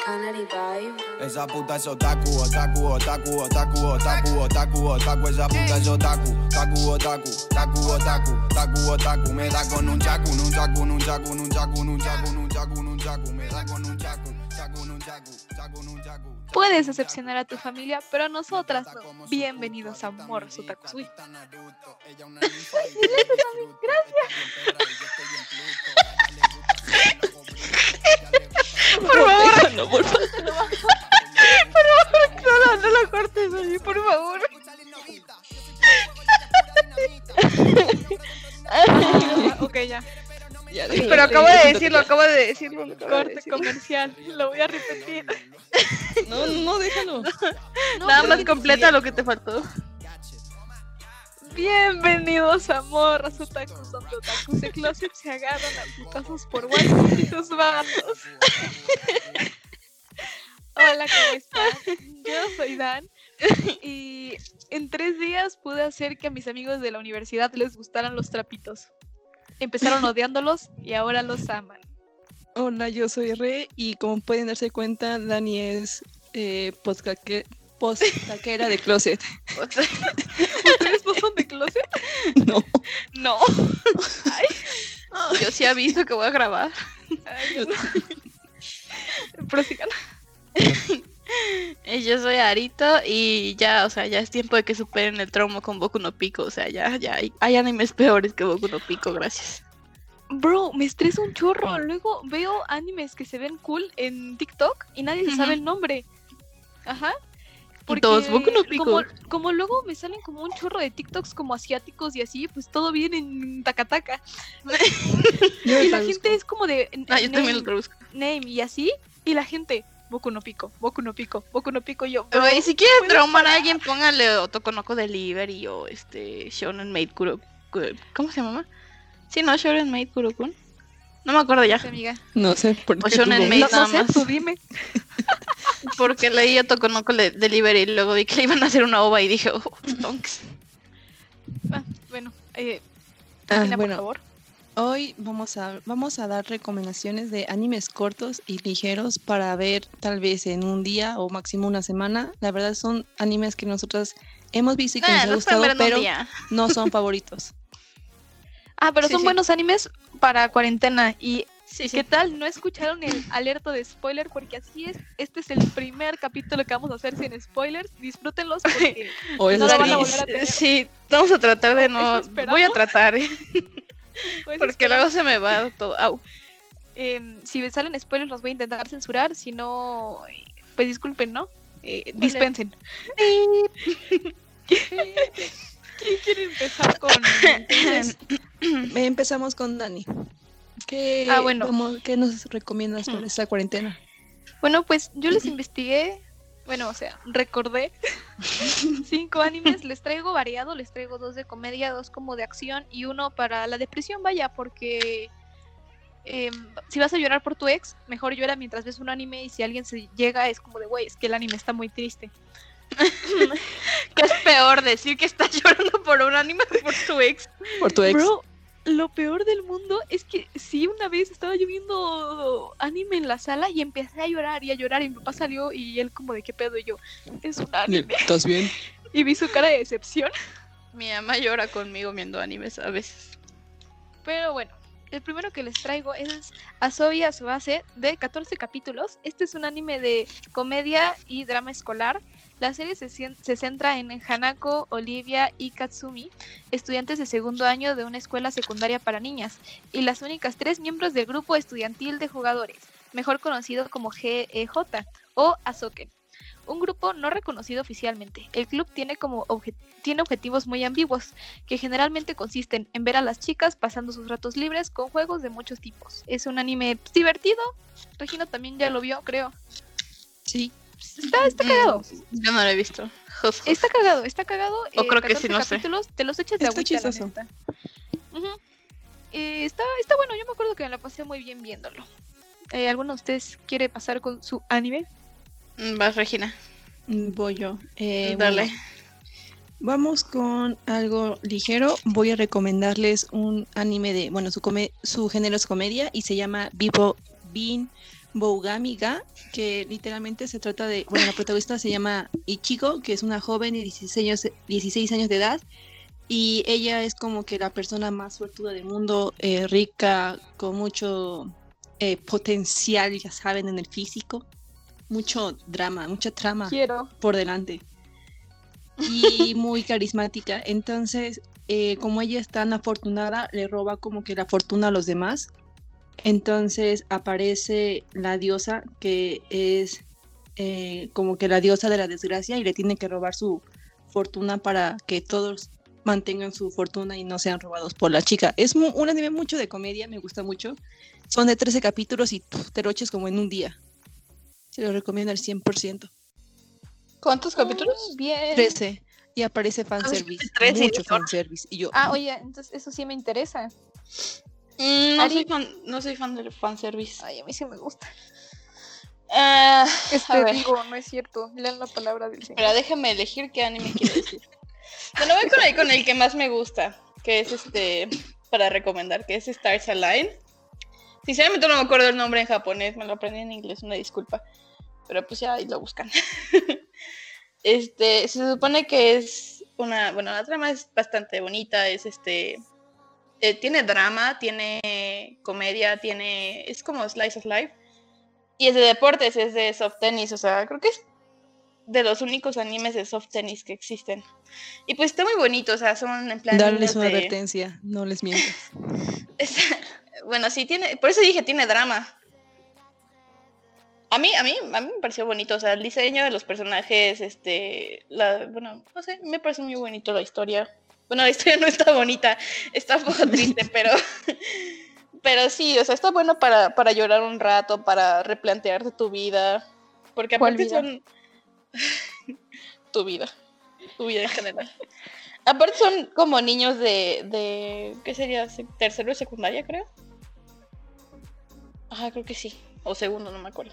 Esa puta es otaku, otaku, otaku, otaku, otaku, otaku, otaku. Esa puta es otaku, otaku, otaku, otaku, otaku, otaku, otaku. Me da con un chaku, un chaku, un chaku, un chaku, un chaku, un chaku, un chaku. Me da con un chaku, chaku, un chaku, chaku, un chaku. Puedes decepcionar a tu familia, pero a nosotras no. Bienvenidos a Morros Otakusui. Por favor, No, por favor. no lo cortes ahí, por favor. Ok, ya. Pero acabo de decirlo. Corte comercial, lo voy a repetir. No, déjalo. Nada más completa lo que te faltó. Bienvenidos a Morros Otakus, donde otakus de closet se agarran a putazos por waifus y sus bandos. Hola, ¿cómo están? Yo soy Dan y en 3 días pude hacer que a mis amigos de la universidad les gustaran los trapitos. Empezaron odiándolos y ahora los aman. Hola, yo soy Re y como pueden darse cuenta, Dani es post-taquera de closet. ¿Ustedes no son de closet? No. No. Ay, Yo sí aviso que voy a grabar. ay, prosigan. Yo soy Arito y ya, o sea, ya es tiempo de que superen el trauma con Boku no Pico. O sea, ya hay animes peores que Boku no Pico, gracias. Bro, me estresa un chorro. Luego veo animes que se ven cool en TikTok y nadie se sabe el nombre. Ajá. Porque Todos Boku no Pico. como luego me salen como un chorro de TikToks como asiáticos y así, pues todo viene en Takataka. Y la gente es como de Yo también lo traduzco. name y así, y la gente Boku no Pico, Boku no Pico, Boku no Pico. Yo, Pero bro, y si quieren ¿puedes traumar a parar? alguien, póngale Otokonoko Delivery o Shonen Maid ¿cómo se llama? Sí, no, Shonen Maid Kurokun. No me acuerdo ya. Sí, amiga. No sé por O qué. Shonen tuvo- Maid No nada sé, más. tú dime. Porque leí Otokonoko Delivery y luego vi que le iban a hacer una ova y dije, oh, stonks. Bueno, Ah, por bueno, favor. hoy vamos a dar recomendaciones de animes cortos y ligeros para ver tal vez en un día o máximo una semana. La verdad son animes que nosotros hemos visto y que nos ha Los pueden gustado, ver en un pero día. no son favoritos. Ah, pero Sí, son sí. buenos animes para cuarentena. ¿Y Sí, qué tal? ¿No escucharon el alerta de spoiler? Porque así es. Este es el primer capítulo que vamos a hacer sin spoilers. Disfrútenlos porque O No esas la van a que- volver a tener. Sí, vamos a tratar de no. ¿Eso esperamos? Voy a tratar, pues, porque luego se me va todo. Au. si me salen spoilers los voy a intentar censurar. Si no, pues disculpen, ¿no? Dispensen. ¿Quién quiere empezar con...? Empezamos con Dani. ¿Qué, bueno. ¿Qué nos recomiendas para esta cuarentena? Bueno, pues yo les investigué, bueno, o sea, recordé 5 animes, les traigo variado, les traigo 2 de comedia, 2 como de acción y 1 para la depresión, vaya, porque si vas a llorar por tu ex, mejor llora mientras ves un anime y si alguien se llega es como de, güey, es que el anime está muy triste. ¿Qué es peor, decir que estás llorando por un anime o por tu ex? Por tu ex. Bro, lo peor del mundo es que sí, una vez estaba yo viendo anime en la sala y empecé a llorar y mi papá salió y él como de qué pedo y yo, es un anime. ¿Estás bien? Y vi su cara de decepción. Mi mamá llora conmigo viendo animes a veces. Pero bueno, el primero que les traigo es Asobi Asobase de 14 capítulos. Este es un anime de comedia y drama escolar. La serie se centra en Hanako, Olivia y Katsumi, estudiantes de segundo año de una escuela secundaria para niñas, y las únicas 3 miembros del grupo estudiantil de jugadores, mejor conocido como GEJ o Asoken. Un grupo no reconocido oficialmente. El club tiene tiene objetivos muy ambiguos, que generalmente consisten en ver a las chicas pasando sus ratos libres con juegos de muchos tipos. Es un anime divertido. Regina también ya lo vio, creo. Sí. Está cagado. Yo no lo he visto. Jos, jos. Está cagado. O creo que 14 sí, no sé. capítulos, te los echas de Está agüita, la chistoso. neta. Ujú. Está bueno, yo me acuerdo que me la pasé muy bien viéndolo. ¿Alguno de ustedes quiere pasar con su anime? Vas, Regina. Voy yo. Dale. Bueno, vamos con algo ligero. Voy a recomendarles un anime de, bueno, su género es comedia y se llama Bean Bougami Ga, que literalmente se trata de, bueno, la protagonista se llama Ichigo, que es una joven de 16 años de edad, y ella es como que la persona más suertuda del mundo, rica, con mucho potencial, ya saben, en el físico, mucho drama, mucha trama Quiero. por delante, y muy carismática. Entonces, como ella es tan afortunada, le roba como que la fortuna a los demás. Entonces aparece la diosa, que es como que la diosa de la desgracia, y le tiene que robar su fortuna para que todos mantengan su fortuna y no sean robados por la chica. Es un anime mucho de comedia, me gusta mucho. Son de 13 capítulos y te lo eches como en un día. Se lo recomiendo al 100%. ¿Cuántos capítulos? Bien. 13. Y aparece fanservice. 13, Mucho ¿no? fanservice. Y yo, Oye, entonces eso sí me interesa. No soy fan del fanservice. Ay, a mí sí me gusta. A ver, Digo, no es cierto. Lean la palabra del señor. espera, déjame elegir qué anime quiero decir. Bueno, voy con el que más me gusta, que es para recomendar, que es Stars Align. Sinceramente no me acuerdo el nombre en japonés, me lo aprendí en inglés, una disculpa. Pero pues ya ahí lo buscan. Se supone que es la trama es bastante bonita, tiene drama, tiene comedia, es como Slice of Life. Y es de deportes, es de soft tennis, o sea, creo que es de los únicos animes de soft tennis que existen. Y pues está muy bonito, o sea, son en plan... darles una advertencia, no les mientas. Bueno, sí, por eso dije, tiene drama. A mí me pareció bonito, o sea, el diseño de los personajes, no sé, me parece muy bonito la historia. Bueno, la historia no está bonita, está un poco triste, pero sí, o sea, está bueno para llorar un rato, para replantearte tu vida, porque aparte son... tu vida en general. Aparte son como niños de ¿qué sería? ¿Tercero de secundaria, creo? Ajá, creo que sí, o segundo, no me acuerdo.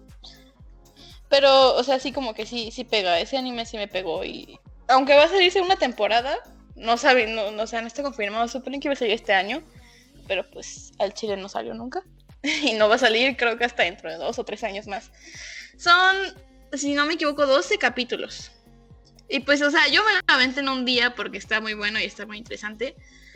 Pero, o sea, sí como que sí pega, ese anime sí me pegó y... Aunque va a salirse una temporada, no está confirmado, supone que iba a salir este año, pero pues al chile no salió nunca. Y no va a salir, creo que hasta dentro de 2 o 3 años más. Son, si no me equivoco, 12 capítulos. Y pues, o sea, yo me la aventé en un día porque está muy bueno y está muy interesante.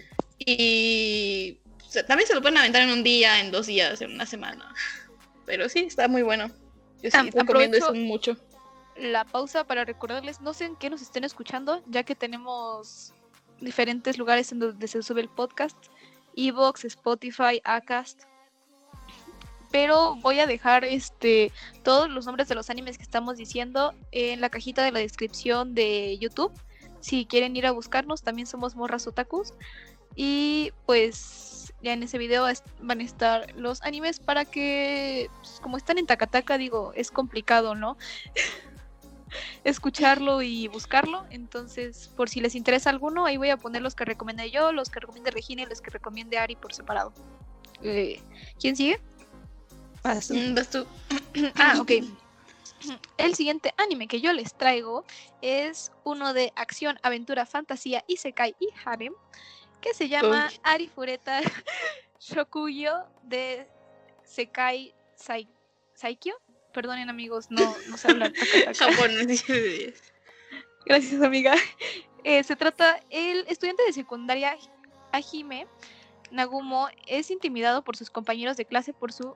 Y o sea, también se lo pueden aventar en un día, en 2 días, en una semana. Pero sí, está muy bueno. Yo sí recomiendo eso mucho. La pausa para recordarles, no sé en qué nos estén escuchando, ya que tenemos diferentes lugares en donde se sube el podcast, Evox, Spotify, Acast, pero voy a dejar todos los nombres de los animes que estamos diciendo en la cajita de la descripción de YouTube. Si quieren ir a buscarnos, también somos Morras Otakus. Y pues ya en ese video van a estar los animes para que, pues, como están en Takataka, digo, es complicado, ¿no? Escucharlo y buscarlo. Entonces, por si les interesa alguno, ahí voy a poner los que recomendé yo, los que recomiende Regina y los que recomiende Ari por separado. ¿Quién sigue? Vas tú. Ok. El siguiente anime que yo les traigo es uno de acción, aventura, fantasía, isekai y harem, que se llama Ari Fureta Shokuyo de Sekai Saikyo. Perdonen amigos, no sé hablar japonés. Gracias amiga. Se trata, el estudiante de secundaria Hajime Nagumo es intimidado por sus compañeros de clase por su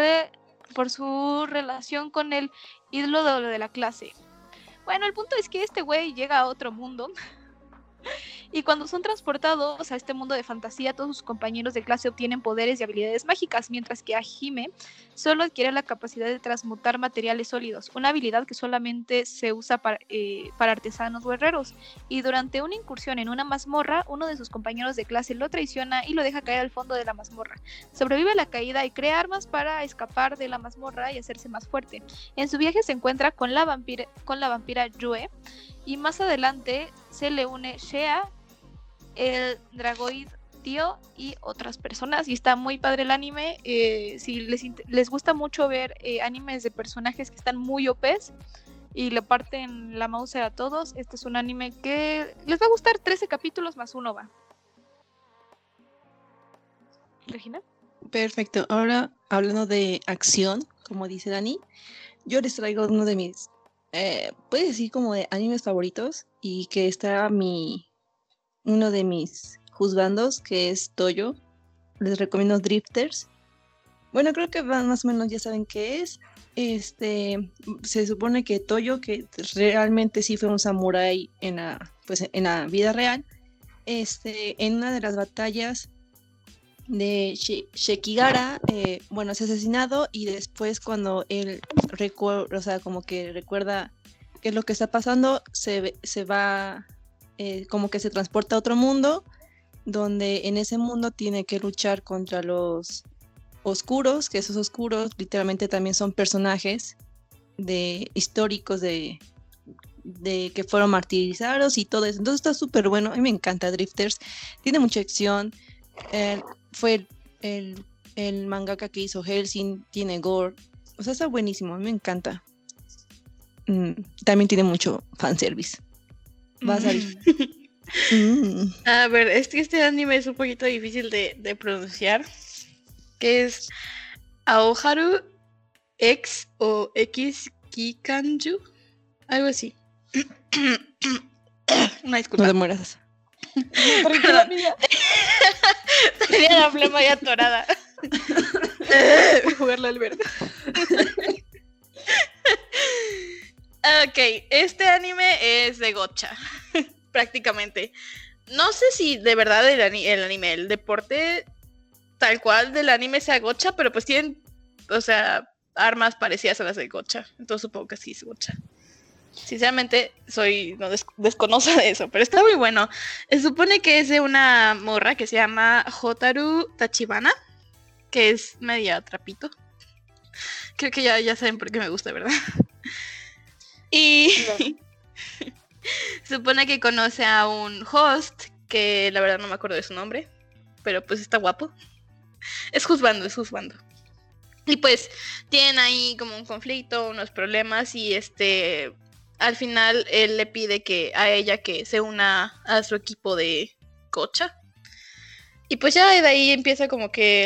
relación con el ídolo de la clase. Bueno, el punto es que este güey llega a otro mundo y cuando son transportados a este mundo de fantasía, todos sus compañeros de clase obtienen poderes y habilidades mágicas, mientras que Hajime solo adquiere la capacidad de transmutar materiales sólidos, una habilidad que solamente se usa para artesanos o herreros. Y durante una incursión en una mazmorra, uno de sus compañeros de clase lo traiciona y lo deja caer al fondo de la mazmorra. Sobrevive a la caída y crea armas para escapar de la mazmorra y hacerse más fuerte. En su viaje se encuentra con la vampira Yue, y más adelante se le une Shea, el Dragoid Tío y otras personas. Y está muy padre el anime. Si les gusta mucho ver animes de personajes que están muy OPs y le parten la mouse a todos, este es un anime que les va a gustar. 13 capítulos más uno va. ¿Regina? Perfecto. Ahora, hablando de acción, como dice Dani. Yo les traigo uno de mis, puedes decir como de animes favoritos, y que está uno de mis juzgandos, que es Toyo. Les recomiendo Drifters. Bueno, creo que más o menos ya saben qué es. Se supone que Toyo, que realmente sí fue un samurái en la vida real, en una de las batallas de Shekigara, bueno, es asesinado, y después cuando él como que recuerda qué es lo que está pasando, se va, como que se transporta a otro mundo, donde en ese mundo tiene que luchar contra los oscuros, que esos oscuros literalmente también son personajes históricos de que fueron martirizados y todo eso. Entonces está súper bueno. A mí me encanta Drifters. Tiene mucha acción. Fue el mangaka que hizo Hellsing. Tiene gore. O sea, está buenísimo. A mí me encanta. También tiene mucho fanservice. Va a salir. A ver, este anime es un poquito difícil de pronunciar. Que es Aoharu X o X Kikanju. Algo así. Una disculpa. No te mueras. Tenía la flema ya atorada. Jugarlo al verde. Ok, este anime es de gocha. Prácticamente. No sé si de verdad el anime, el deporte tal cual del anime sea gocha, pero pues tienen, o sea, armas parecidas a las de gocha. Entonces supongo que sí es gocha. Sinceramente, desconozco de eso, pero está muy bueno. Se supone que es de una morra que se llama Hotaru Tachibana, que es media trapito. Creo que ya saben por qué me gusta, ¿verdad? Y se supone que conoce a un host, que la verdad no me acuerdo de su nombre, pero pues está guapo. Es juzgando. Y pues tienen ahí como un conflicto, unos problemas, y al final él le pide a ella que se una a su equipo de gocha. Y pues ya de ahí empieza como que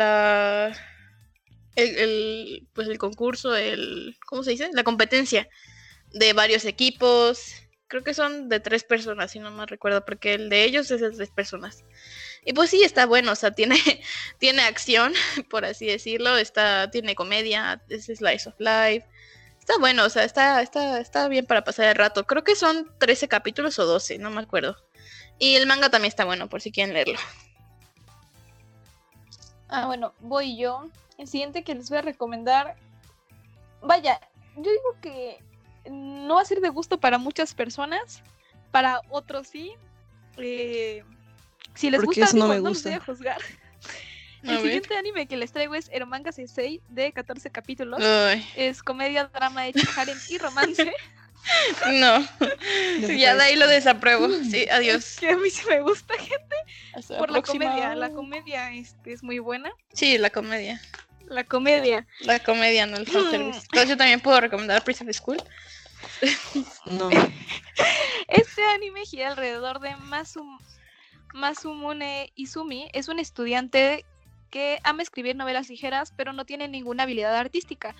el concurso, ¿cómo se dice? La competencia de varios equipos. Creo que son de 3 personas, si no me recuerdo, porque el de ellos es de 3 personas. Y pues sí, está bueno, o sea, tiene acción, por así decirlo, tiene comedia, es slice of life. Está bueno, o sea, está bien para pasar el rato. Creo que son 13 capítulos o 12, no me acuerdo. Y el manga también está bueno, por si quieren leerlo. Bueno, voy yo. El siguiente que les voy a recomendar, vaya, yo digo que no va a ser de gusto para muchas personas, para otros sí. Si les Porque gusta, eso no me no gusta. los voy a juzgar. El siguiente anime que les traigo es Eromanga Sensei, de 14 capítulos. Uy. Es comedia, drama hecho harem y romance. No, ya de ahí lo desapruebo. Sí, adiós. Que a mí sí me gusta, gente. Hasta Por próxima. la comedia es muy buena. Sí, la comedia. La comedia. La comedia, no el fanservice. Entonces yo también puedo recomendar Prison School. No. Este anime gira alrededor de Masumune Izumi. Es un estudiante que ama escribir novelas ligeras, pero no tiene ninguna habilidad artística.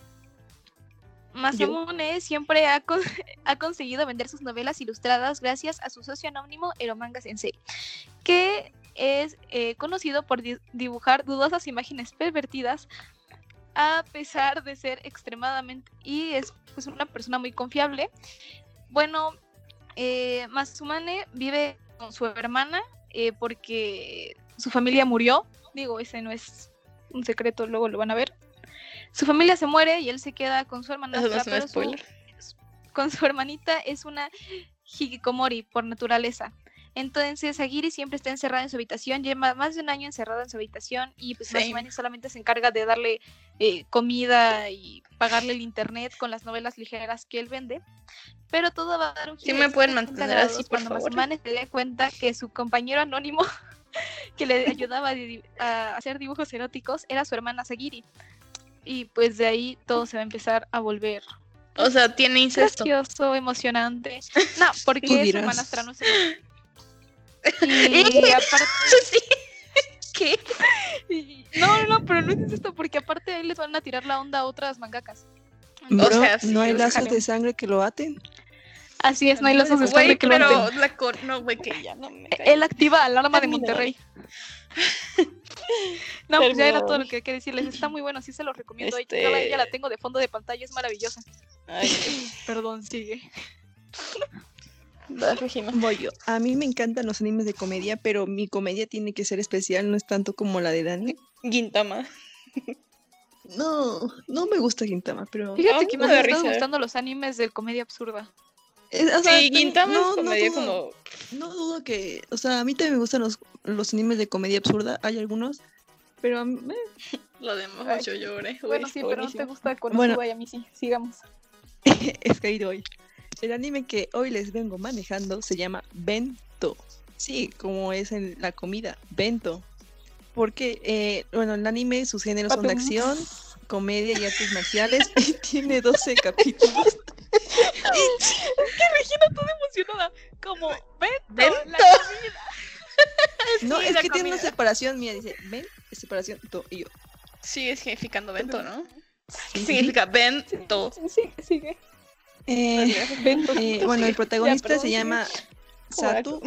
Masamune siempre ha conseguido vender sus novelas ilustradas gracias a su socio anónimo Eromanga Sensei, que es conocido por dibujar dudosas imágenes pervertidas, a pesar de ser extremadamente, y es pues una persona muy confiable. Bueno, Masumune vive con su hermana porque su familia murió. Digo, ese no es un secreto, luego lo van a ver. Su familia se muere y él se queda con su hermanastra. Eso no es un pero spoiler. con su hermanita es una hikikomori por naturaleza. Entonces Agiri siempre está encerrada en su habitación, lleva más de un año encerrada en su habitación, y pues Masumune solamente se encarga de darle comida y pagarle el internet con las novelas ligeras que él vende. Pero todo va a dar un giro. Sí me pueden mantener así, por cuando favor. Masumune se da cuenta que su compañero anónimo que le ayudaba a hacer dibujos eróticos era su hermana Sagiri. Y pues de ahí todo se va a empezar a volver O sea, tiene incesto. gracioso, emocionante. No, porque Tú su dirás. hermanastra no se... Y aparte... Sí. ¿Qué? No, pero no es esto, porque aparte ahí les van a tirar la onda a otras mangakas. Bro, O sea, sí, ¿no hay o sea, lazos de sangre que lo aten? Así es, no hay lazos de Güey, sangre que lo pero maten. no, güey, que ya no me Él activa alarma de Termina. Monterrey. No, pues ya era Termina. todo lo que quería decirles. Está muy bueno, sí se los recomiendo. Ahí Este- Yo ya la tengo de fondo de pantalla, es maravillosa. Ay, Perdón, sigue. vas, Regina. Voy yo. A mí me encantan los animes de comedia, pero mi comedia tiene que ser especial, no es tanto como la de Dani. Gintama. No me gusta Gintama, pero... Fíjate Ah, que me me da han estado risa. gustando los animes de comedia absurda. o sea, Sí, Gintama no, es comedia dudo, como... no dudo que... O sea, a mí también me gustan los animes de comedia absurda, hay algunos, pero... Lo demás, Ay, yo lloré. Bueno, Uy, sí, pero no te buenísimo. gusta Konosuba Bueno. y a mí sí. Sigamos. es que he ido hoy. El anime que hoy les vengo manejando se llama Bento. Sí, como es en la comida, Bento. Porque, bueno, el anime, sus géneros son de acción, comedia y artes marciales y tiene 12 capítulos. Emocionada. Como, Bento, Bento. la comida. No, Sí, es la que tiene una comida. separación, mía, dice, ven, separación, to, y yo. Sigue significando bento, ¿no? Sí, Significa bento. Sí, sigue. Bento. Bueno, el protagonista perdón, se sigue. llama Satu,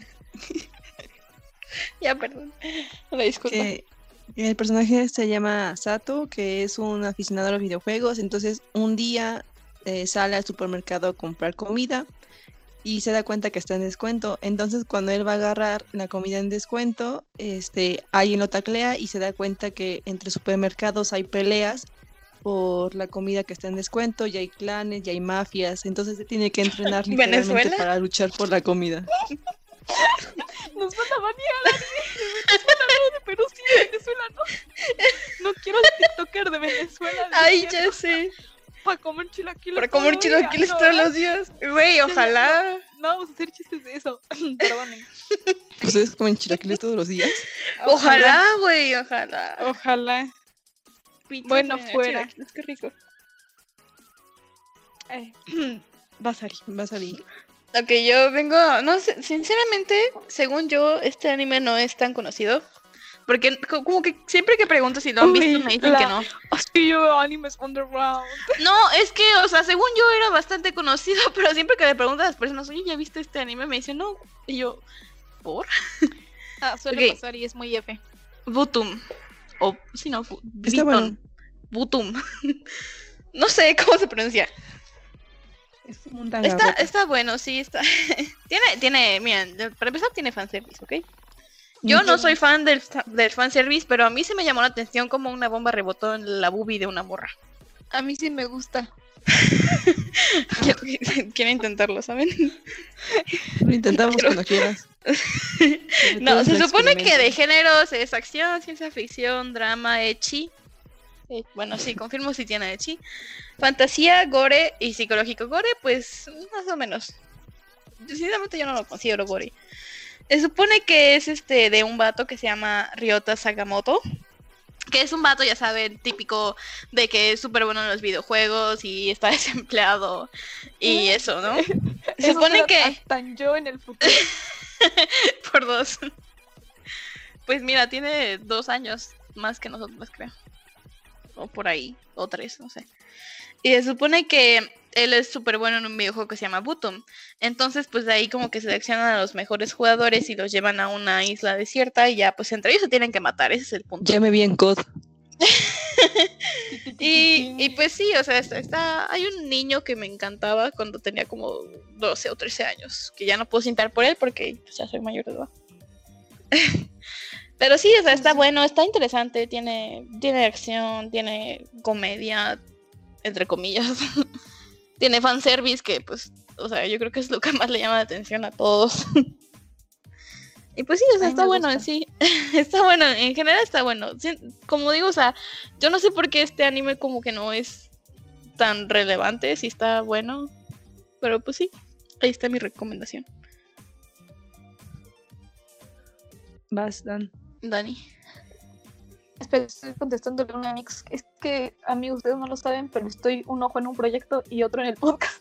Ya, perdón. Una disculpa. que el personaje se llama Sato, que es un aficionado a los videojuegos. Entonces, un día sale al supermercado a comprar comida y se da cuenta que está en descuento. Entonces, cuando él va a agarrar la comida en descuento, alguien lo taclea y se da cuenta que entre supermercados hay peleas por la comida que está en descuento, y hay clanes, y hay mafias. Entonces, se tiene que entrenar literalmente ¿Venezuela? para luchar por la comida. Nos van a banear de Venezuela, no, pero sí, de Venezuela, no. No quiero el TikToker de Venezuela. Ay, ya sé. Para comer chilaquiles. Para comer todo el día, chilaquiles ¿no? todos los días. Güey, ojalá. No vamos a hacer chistes de eso. Perdonen. ¿Ustedes comen chilaquiles todos los días? Ojalá, güey, ojalá. Ojalá. Pizzas Bueno, en fuera. chilaquiles, qué rico. Basari. Va a salir. Ok, yo vengo, no sé, sinceramente, según yo, este anime no es tan conocido. Porque como que siempre que pregunto si lo han visto Uy, me dicen que no. Así yo veo animes underground. No, es que, o sea, según yo era bastante conocido, pero siempre que le pregunto a las personas, oye, ¿ya viste este anime? Me dicen, no. Y yo, ¿por? Suele Ok. pasar y es muy F. Butum. O, sí, no, Está bueno. Butum. No sé cómo se pronuncia. Es como un Está bueno, sí, está. tiene, miren, para empezar tiene fanservice, ¿ok? Yo no soy fan del fanservice, pero a mí se me llamó la atención como una bomba rebotó en la boobie de una morra. A mí sí me gusta. Quiero intentarlo, ¿saben? Lo intentamos Pero- cuando quieras. No, se Todo es un supone que de experimento. géneros es acción, ciencia ficción, drama, ecchi. Bueno, sí, confirmo si tiene ecchi. Fantasía, gore y psicológico. Gore, pues, más o menos. Sinceramente yo no lo considero gore. Se supone que es de un vato que se llama Ryota Sakamoto. Que es un vato, ya saben, típico de que es súper bueno en los videojuegos y está desempleado y eso, ¿no? Se Eso supone será que... hasta yo en el futuro. Por 2. Pues mira, tiene 2 años más que nosotros, creo. O por ahí, o 3, no sé. Y se supone que él es súper bueno en un videojuego que se llama Butum. Entonces, pues de ahí como que seleccionan a los mejores jugadores y los llevan a una isla desierta y ya, pues entre ellos se tienen que matar, ese es el punto. Ya me vi en COD. Y pues sí, o sea, hay un niño que me encantaba cuando tenía como 12 o 13 años, que ya no puedo sentar por él porque pues, ya soy mayor de edad. Pero sí, o sea, está bueno, está interesante, tiene acción, tiene comedia, entre comillas. Tiene fanservice que, pues, o sea, yo creo que es lo que más le llama la atención a todos. Y pues sí, o sea, A mí está me bueno en gusta. sí. Está bueno, en general está bueno. Sí, como digo, o sea, yo no sé por qué este anime como que no es tan relevante, si está bueno. Pero pues sí, ahí está mi recomendación. Vas, Dan. Dani. Espera, estoy contestándole a una mix. Es que, amigos, ustedes no lo saben, pero estoy un ojo en un proyecto y otro en el podcast.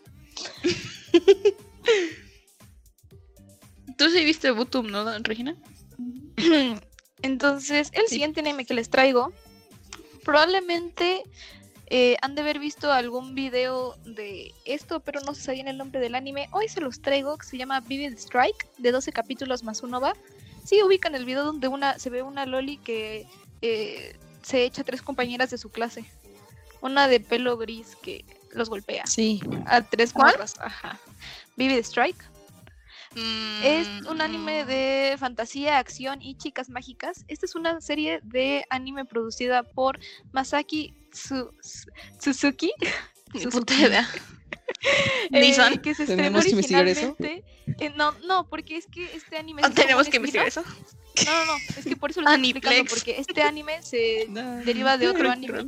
Tú sí viste Butum, ¿no, Regina? Entonces, el siguiente anime que les traigo, probablemente han de haber visto algún video de esto, pero no se sabían el nombre del anime. Hoy se los traigo, que se llama Vivid Strike, de 12 capítulos más un OVA. Sí, ubican el video donde se ve una loli que se echa 3 compañeras de su clase. Una de pelo gris que los golpea. Sí. A 3 morras. Ajá. Vivid Strike. Es un anime de fantasía, acción y chicas mágicas. Esta es una serie de anime producida por Masaki Suzuki. Ni puta idea. Nissan. Que se estrenó ¿Tenemos que investigar eso? No, porque es que este anime... ¿Tenemos que investigar eso? No, es que por eso lo estoy explicando, Aniplex. porque este anime se deriva de otro anime.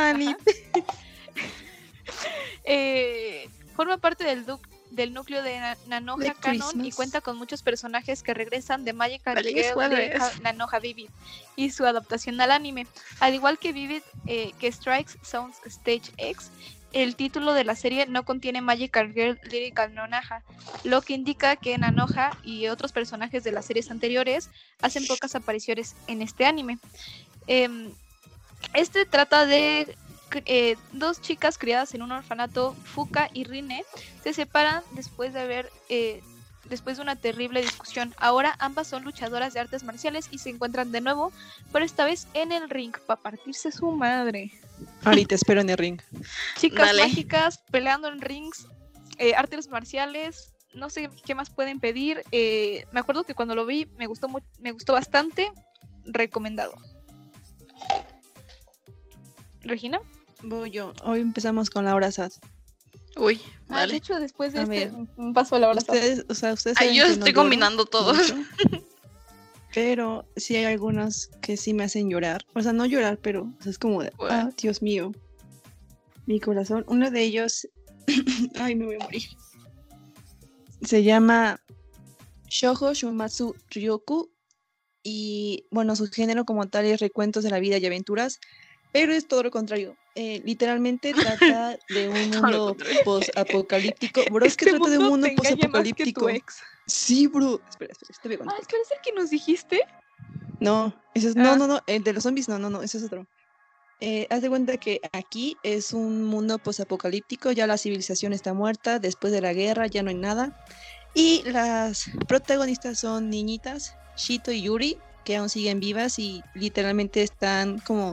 Forma parte del núcleo de Nanoha De Canon y Christmas. cuenta con muchos personajes que regresan de Magical Feliz Girl de jueves. Nanoha Vivid y su adaptación al anime. Al igual que Vivid, que Strikes Sounds Stage X, el título de la serie no contiene Magical Girl Lyrical Nanoha, lo que indica que Nanoha y otros personajes de las series anteriores hacen pocas apariciones en este anime. Este trata de 2 chicas criadas en un orfanato. Fuka y Rine se separan después de una terrible discusión. Ahora ambas son luchadoras de artes marciales y se encuentran de nuevo, pero esta vez en el ring para partirse su madre. Ahorita espero en el ring. Chicas Dale. mágicas peleando en rings, artes marciales, no sé qué más pueden pedir. Me acuerdo que cuando lo vi me gustó bastante. Recomendado. ¿Regina? Voy yo. Hoy empezamos con Laura Sad. Uy, De vale. hecho, después de A este, ver. paso a la hora. Ustedes Ay, saben yo que no estoy lloro combinando todo. mucho, pero sí hay algunas que sí me hacen llorar. O sea, no llorar, pero o sea, es como de, Bueno. Dios mío, mi corazón. Uno de ellos, ay, me voy a morir. Se llama Shoujo Shumatsu Ryoku y, bueno, su género como tal es recuentos de la vida y aventuras, pero es todo lo contrario. Literalmente trata de un Todo lo mundo contrario. post-apocalíptico. Bro, es que trata de un mundo post-apocalíptico. Sí, bro. Espera, te voy a contar. Espera, ¿es el que nos dijiste? No, ese es, no, el de los zombies, no, ese es otro. Haz de cuenta que aquí es un mundo posapocalíptico, ya la civilización está muerta, después de la guerra ya no hay nada. Y las protagonistas son niñitas, Shito y Yuri, que aún siguen vivas y literalmente están como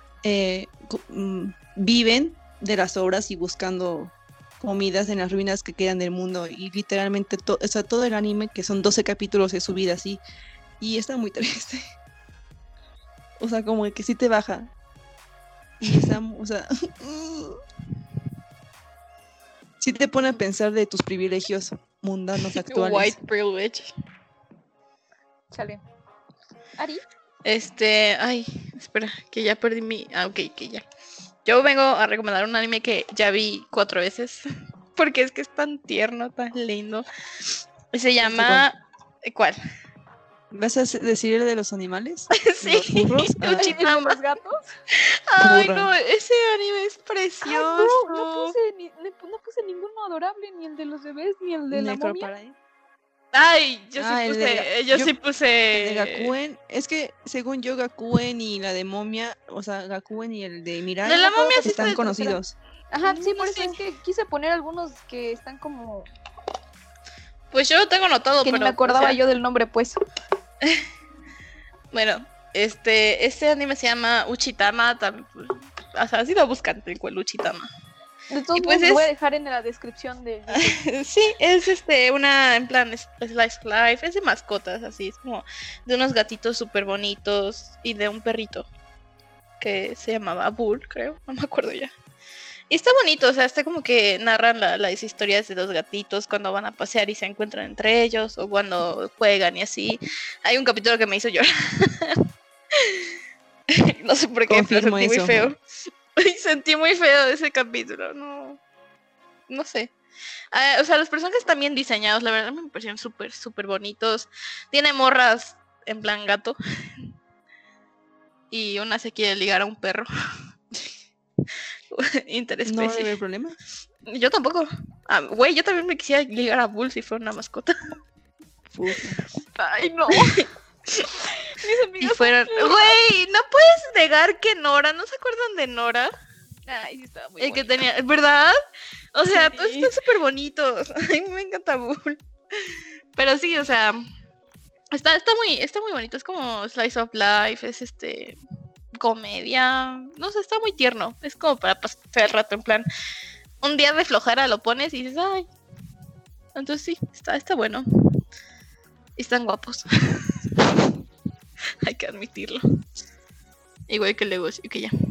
viven de las obras y buscando comidas en las ruinas que quedan del mundo. Y literalmente todo el anime, que son 12 capítulos de su vida así. Y está muy triste. O sea, como que sí te baja. Y está, o sea, sí te pone a pensar de tus privilegios mundanos actuales. White privilege. Chale. Ari. Ay, espera, que ya perdí mi... ok, que ya. Yo vengo a recomendar un anime que ya vi 4 veces, porque es que es tan tierno, tan lindo. Y se llama... ¿Cuál? ¿Vas a decir el de los animales? Sí, ¿Los burros? Ah, Uchitama. ¿Los gatos? Ay, Burra. no, ese anime es Ay, precioso. no puse ninguno adorable, ni el de los bebés, ni el de la momia. Necroparae. Ay, yo Ah, sí el puse... de yo yo- sí El puse... de Gakuen, es que según yo Gakuen y la de Momia, o sea, Gakuen y el de Mirai De la momia sí están está- conocidos. Ajá, sí, por No eso sé. es que quise poner algunos que están como... Pues yo lo tengo anotado, que pero... ni me acordaba o sea, yo del nombre, pues. Bueno, este anime se llama Uchitama, o sea, así lo buscan, el cual Uchitama. De todos Y pues modos, lo voy a es- dejar en la descripción de... Sí, es una, en plan, slice of life, es de mascotas, así, es como de unos gatitos súper bonitos y de un perrito que se llamaba Bull, creo, no me acuerdo ya. Y está bonito, o sea, está como que narran las historias de los gatitos cuando van a pasear y se encuentran entre ellos, o cuando juegan y así. Hay un capítulo que me hizo llorar. No sé por qué, pero Confirmo sentí muy eso. feo. Sentí muy feo ese capítulo, no sé. O sea, los personajes están bien diseñados, la verdad me parecieron súper, súper bonitos. Tiene morras en plan gato. Y una se quiere ligar a un perro. No debe Interespecie. haber problema. Yo tampoco. Güey, yo también me quisiera ligar a Bull si fuera una mascota. Uf. Ay, no. Mis Y amigas fueron, güey, no puedes negar que Nora, ¿no se acuerdan de Nora? Ay, sí, estaba muy El que bonito. tenía, ¿verdad? O sea, Sí. todos están súper bonitos. A mí me encanta Bull. Pero sí, o sea, está muy bonito. Es como Slice of Life, es comedia. No sé, está muy tierno. Es como para pasar el rato, en plan. Un día de flojera lo pones y dices, ay. Entonces sí, está bueno. Y están guapos. Hay que admitirlo. Igual que Legos y que ya.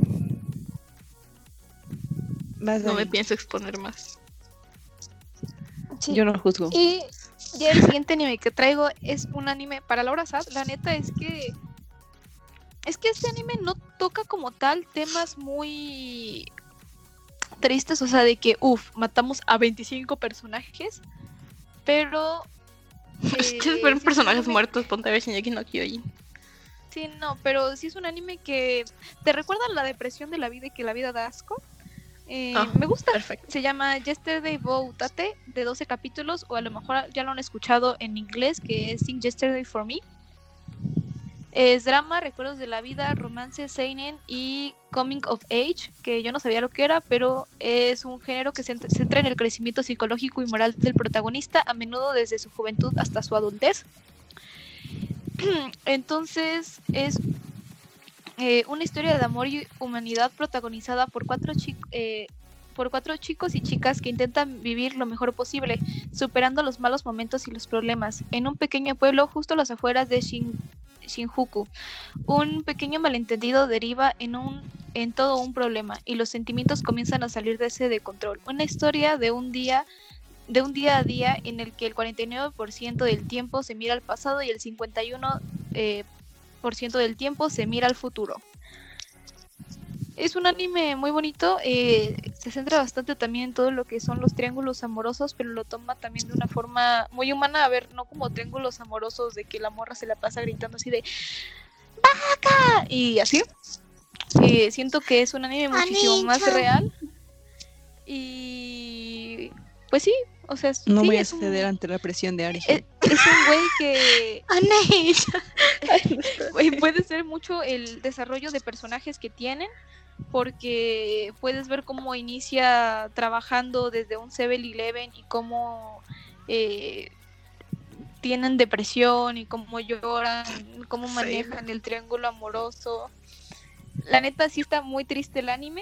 Vas, No me Dani. pienso exponer más. Sí. Yo no juzgo. Y ya el siguiente anime que traigo es un anime para Laura Sad. La neta es que este anime no toca como tal temas muy tristes, o sea, de que matamos a 25 personajes, pero Ustedes ven sí personajes es un anime- muertos, ponte a ver Shingeki no Kyojin. Sí, no, pero sí es un anime que te recuerda la depresión de la vida y que la vida da asco. Me gusta. Perfecto. Se llama Yesterday Bow Tate, de 12 capítulos, o a lo mejor ya lo han escuchado en inglés, que es Sing Yesterday for Me. Es drama, recuerdos de la vida, romance, seinen y coming of age, que yo no sabía lo que era, pero es un género que se centra en el crecimiento psicológico y moral del protagonista, a menudo desde su juventud hasta su adultez. Entonces es una historia de amor y humanidad protagonizada por cuatro chicos y chicas que intentan vivir lo mejor posible, superando los malos momentos y los problemas, en un pequeño pueblo justo a las afueras de Shinjuku. Un pequeño malentendido deriva en todo un problema y los sentimientos comienzan a salir de control. Una historia de un día a día en el que el 49% del tiempo se mira al pasado y el 51% del tiempo se mira al futuro. Es un anime muy bonito, se centra bastante también en todo lo que son los triángulos amorosos, pero lo toma también de una forma muy humana, a ver, no como triángulos amorosos de que la morra se la pasa gritando así de ¡Vaca! Y así. Siento que es un anime muchísimo más real. Y pues sí, o sea, No sí, voy a es un- ceder ante la presión de Ari. es un güey que puede ser mucho el desarrollo de personajes que tienen, porque puedes ver cómo inicia trabajando desde un 7-Eleven y cómo tienen depresión y cómo lloran, cómo Sí. manejan el triángulo amoroso. La neta sí está muy triste el anime.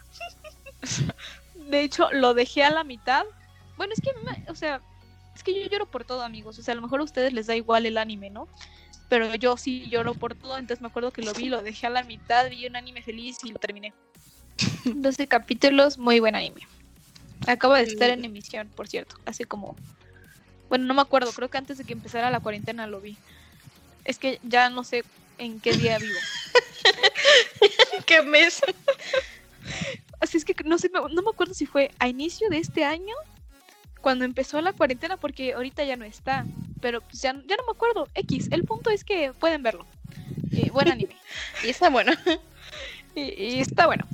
De hecho, lo dejé a la mitad. Bueno, es que, o sea, es que yo lloro por todo, amigos. O sea, a lo mejor a ustedes les da igual el anime, ¿no? Pero yo sí lloro por todo, entonces me acuerdo que lo vi, lo dejé a la mitad, vi un anime feliz y lo terminé. 12 capítulos, muy buen anime. Acaba de estar en emisión, por cierto, hace como... Bueno, no me acuerdo, creo que antes de que empezara la cuarentena lo vi. Es que ya no sé en qué día vivo. ¿Qué mes? Así es que no sé, no me acuerdo si fue a inicio de este año, cuando empezó la cuarentena, porque ahorita ya no está. Pero pues ya no me acuerdo. X, el punto es que pueden verlo. Buen anime. Y está bueno. Y está bueno.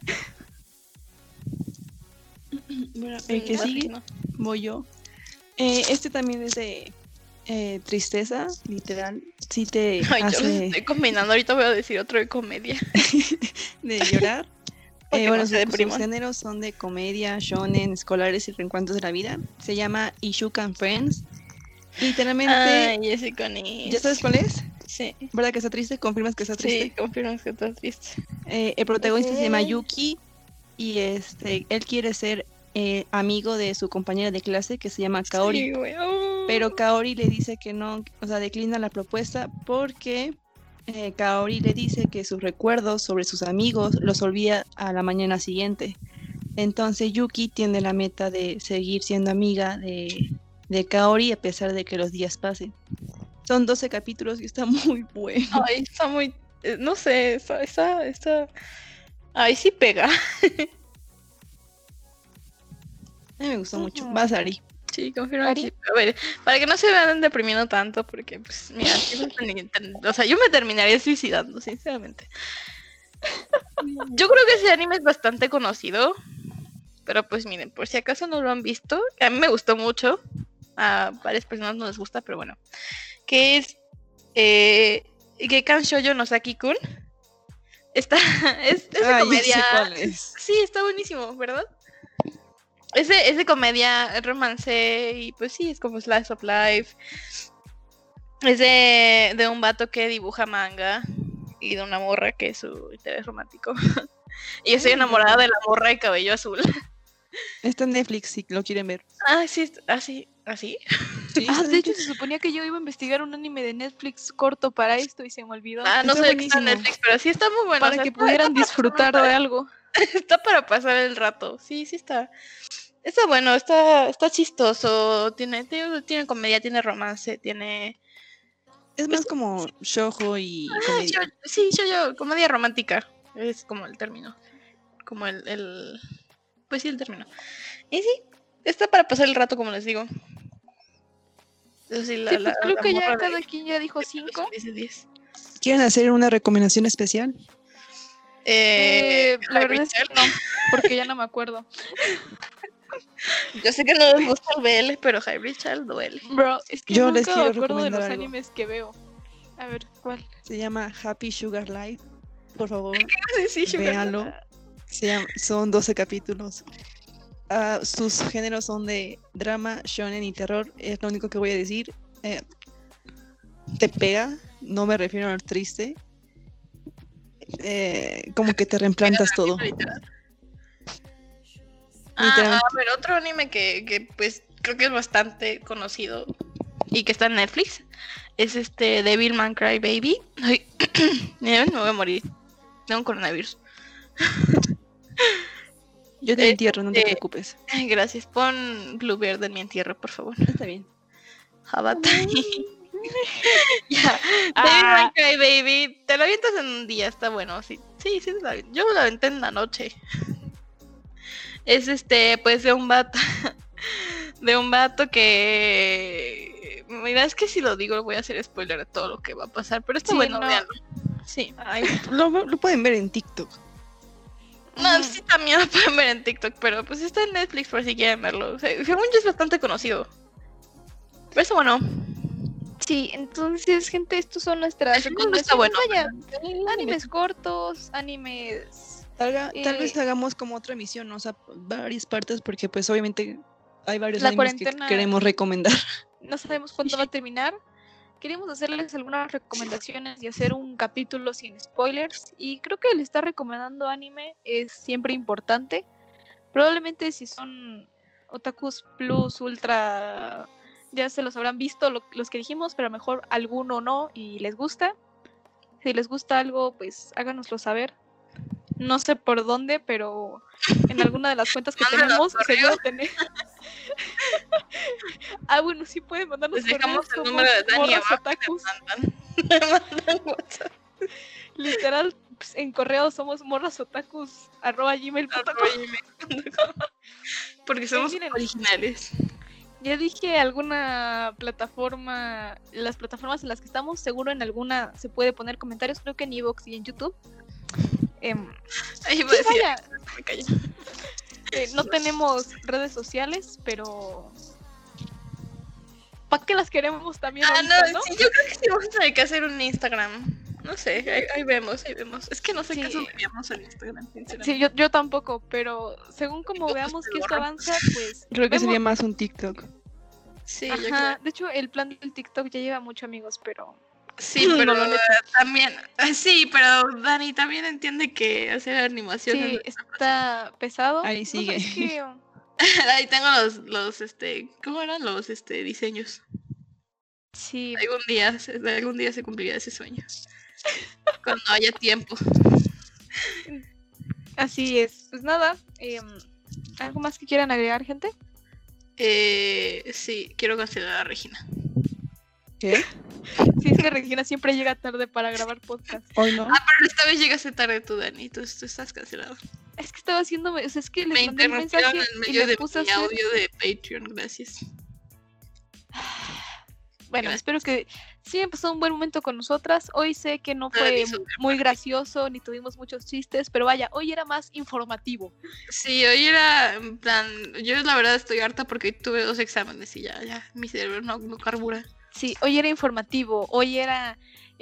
Bueno, el que sigue voy yo. Este también es de tristeza, literal. Sí te Ay, yo los hace estoy combinando. Ahorita voy a decir otro de comedia. de llorar. Porque Bueno, no se sus depriman. géneros son de comedia, shonen, escolares y reencuentros de la vida. Se llama Ishuka and Friends. Literalmente, Ay, Jessica Nis. ¿ya sabes cuál es? Sí. ¿Verdad que está triste? ¿Confirmas que está Sí, triste? confirmas que estás triste. El protagonista se llama Ok. Yuki y él quiere ser amigo de su compañera de clase que se llama Kaori. Sí, güey. Oh. Pero Kaori le dice que no, o sea, declina la propuesta porque Kaori le dice que sus recuerdos sobre sus amigos los olvida a la mañana siguiente. Entonces Yuki tiene la meta de seguir siendo amiga de Kaori a pesar de que los días pasen. Son 12 capítulos y está muy bueno. Ay, está muy... no sé, está... Ay, sí pega. A mí me gustó mucho. Vas, Ari. Sí, confirma ¿Ari? que sí. A ver, para que no se vean deprimiendo tanto, porque, pues, mira, o sea, yo me terminaría suicidando, sinceramente. Yo creo que ese anime es bastante conocido, pero pues miren, por si acaso no lo han visto, a mí me gustó mucho, a varias personas no les gusta, pero bueno, que es Gekan Shoujo no Saki-kun. Es de Ah, ya sé comedia. cuál es. Sí, está buenísimo, ¿verdad? Es de comedia, romance y pues sí, es como slice of life. Es de un vato que dibuja manga y de una morra que es su interés romántico. Y yo estoy enamorada de la morra de cabello azul. Está en Netflix si lo quieren ver. Ah, sí, así. Sí, Ah, está en de hecho Netflix. se suponía que yo iba a investigar un anime de Netflix corto para esto y se me olvidó. Ah, no Está sé de qué está en buenísimo. Netflix, pero sí está muy bueno. Para o sea, que está pudieran para disfrutar pasar de algo. está para pasar el rato. Sí, sí está. Está bueno, está chistoso. Tiene comedia, tiene romance, tiene. Es más como shoujo y comedia. Yo, comedia romántica. Es como el término. Como pues sí, el término. Y sí, está para pasar el rato, como les digo. Eso sí, Sí, pues creo la que ya morra cada quien ya dijo 5. dice 10. ¿Quieren hacer una recomendación especial? La verdad es que no, porque ya no me acuerdo. Yo sé que no les gusta el BL, pero Hybrid Child duele. Bro, es que Yo les nunca me quiero acuerdo de los recomendar algo. animes que veo. A ver, ¿cuál? Se llama Happy Sugar Life. Por favor, Sí, véanlo. Son 12 capítulos. Sus géneros son de drama, shonen y terror. Es lo único que voy a decir. Te pega. No me refiero al triste. Como que te reimplantas todo. Literal. Literalmente. A ver, otro anime que pues creo que es bastante conocido y que está en Netflix es Devilman Crybaby. Ay, me voy a morir. Tengo un coronavirus. Yo te entierro, no te Este- preocupes. Ay, gracias. Pon Bluebeard en mi entierro, por favor. Está bien. Habatai. Ya. Ah. Devilman Crybaby. Te lo avientas en un día, está bueno. Sí, yo lo aventé en la noche. Es pues de un vato. De un vato que. Mira, es que si lo digo voy a hacer spoiler de todo lo que va a pasar. Pero está Sí, bueno, no. véanlo. Sí. Ay, lo pueden ver en TikTok. No, sí también lo pueden ver en TikTok, pero pues está en Netflix por si quieren verlo. O sea, según yo es bastante conocido. Pero está bueno. Sí, entonces, gente, estos son nuestras El segundo está bueno. recomendaciones. Vaya, animes cortos, animes... Tal vez hagamos como otra emisión, ¿no? O sea, varias partes, porque pues obviamente hay varios La animes que cuarentena- queremos recomendar. No sabemos cuándo va a terminar. Queremos hacerles algunas recomendaciones y hacer un capítulo sin spoilers. Y creo que el estar recomendando anime es siempre importante. Probablemente si son otakus plus, ultra, ya se los habrán visto los que dijimos, pero a lo mejor alguno no y les gusta. Si les gusta algo, pues háganoslo saber. No sé por dónde, pero en alguna de las cuentas que Mándanos tenemos, correo. seguro tenemos. Bueno, sí pueden mandarnos Les dejamos correos, el número de somos Dani morras abajo. otakus. Me mandan WhatsApp. Literal, pues, en correo somos morrasotakus@gmail.com. Porque somos miren. originales. Ya dije alguna plataforma, las plataformas en las que estamos, seguro en alguna se puede poner comentarios, creo que en Evox y en YouTube. Ahí voy a Sí, decir, vaya, me callo. no tenemos redes sociales, pero ¿para qué las queremos también ahorita, No, no? sí, yo creo que sí vamos a tener que hacer un Instagram. No sé, ahí vemos. Es que no sé Sí. qué subíamos en Instagram, sinceramente. Sí, yo tampoco, pero según como Luego, veamos pues, que lo esto borramos. avanza, pues Creo que vemos. sería más un TikTok. Sí, yo creo. Ajá, de hecho el plan del TikTok ya lleva mucho, amigos, pero Sí, No pero lo han hecho. también. Sí, pero Dani también entiende que hacer animaciones. sí, está pesado. Ahí No sé, sigue. es que, Ahí tengo los ¿cómo eran los diseños? sí, Algún día se cumplirá ese sueño. Cuando haya tiempo. así es. Pues nada, ¿algo más que quieran agregar, gente? Sí, quiero cancelar a Regina. ¿Qué? Sí, es que Regina siempre llega tarde para grabar podcast. Hoy no. Pero esta vez llegaste tarde tú, Dani. Tú estás cancelado. Es que estaba haciéndome, o sea, es que Me les mandé un interrumpieron mensaje en y medio me de puse a mi hacer... audio de Patreon, gracias. Bueno, Gracias. espero que sí pasó un buen momento con nosotras. Hoy sé que no Dani, fue súper muy gracioso ni tuvimos muchos chistes, pero vaya, hoy era más informativo. Sí, hoy era en plan, yo la verdad estoy harta porque hoy tuve 2 exámenes y ya, mi cerebro no carbura. Sí, hoy era informativo, hoy era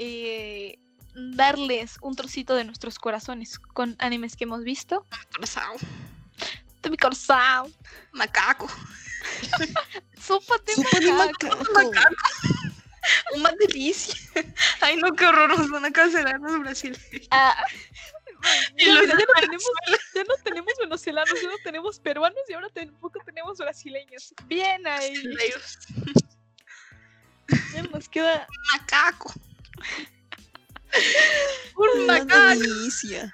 darles un trocito de nuestros corazones con animes que hemos visto. Corazón. De mi corazón. Macaco. Sopa de Sopa de macaco. macaco. Una delicia. Ay, no, qué horror, nos van a cancelar los brasileños. Ah. Y Ya, los mira, de ya no tenemos venezolanos, ya no tenemos peruanos y ahora tampoco tenemos brasileños. Bien ahí. brasileños. Ya nos queda Macaco. Una Macaco. delicia.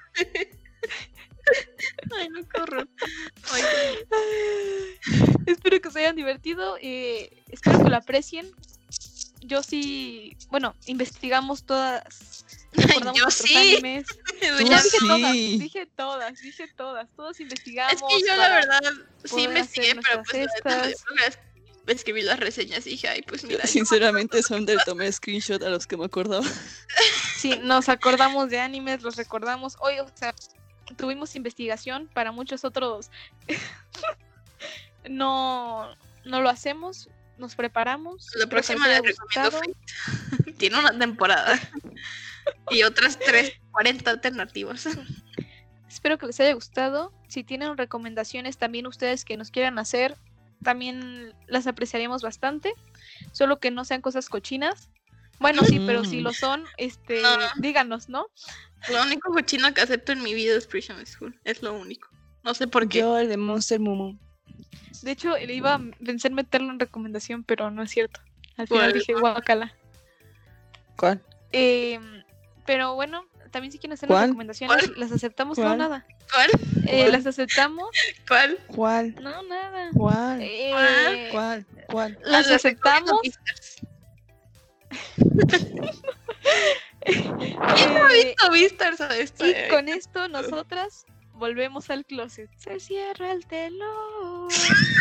Ay, no, qué horror. Ay, Espero que se hayan divertido. Espero que lo aprecien. Yo sí, bueno, investigamos todas. Recordamos yo nuestros sí. animes. Tú Ya sí. dije todas. Todos investigamos. Es que yo la para verdad sí poder investigué, hacer pero pues nuestras la estas. primera vez escribí las reseñas y dije, ay, pues mira, Sinceramente son del tomé screenshot a los que me acordaba. Sí, nos acordamos de animes, los recordamos. Hoy, o sea, tuvimos investigación para muchos otros. no lo hacemos, nos preparamos. la espero que próxima les les haya recomiendo gustado. Fate. Tiene una temporada y otras 40 alternativas. Espero que les haya gustado. Si tienen recomendaciones también ustedes que nos quieran hacer, también las apreciaríamos bastante. Solo que no sean cosas cochinas. Bueno, sí, pero si lo son, No. díganos, ¿no? Lo único cochino que acepto en mi vida es Prison School, es lo único. No sé por qué. Yo el de Monster Mumu. De hecho, le iba a pensar meterlo en recomendación, pero no es cierto. Al final ¿Cuál? dije guacala. ¿Cuál? Pero bueno, también si quieren hacer ¿Cuál? recomendaciones, ¿Cuál? las aceptamos. No, ¿Cuál? nada. ¿Cuál? ¿Cuál? Las aceptamos. ¿Cuál? ¿Cuál? No, nada. ¿Cuál? Eh, ¿Cuál? Las Ah, aceptamos. ¿Visto Vistas a esto? Y con esto nosotras volvemos al closet. Se cierra el telón.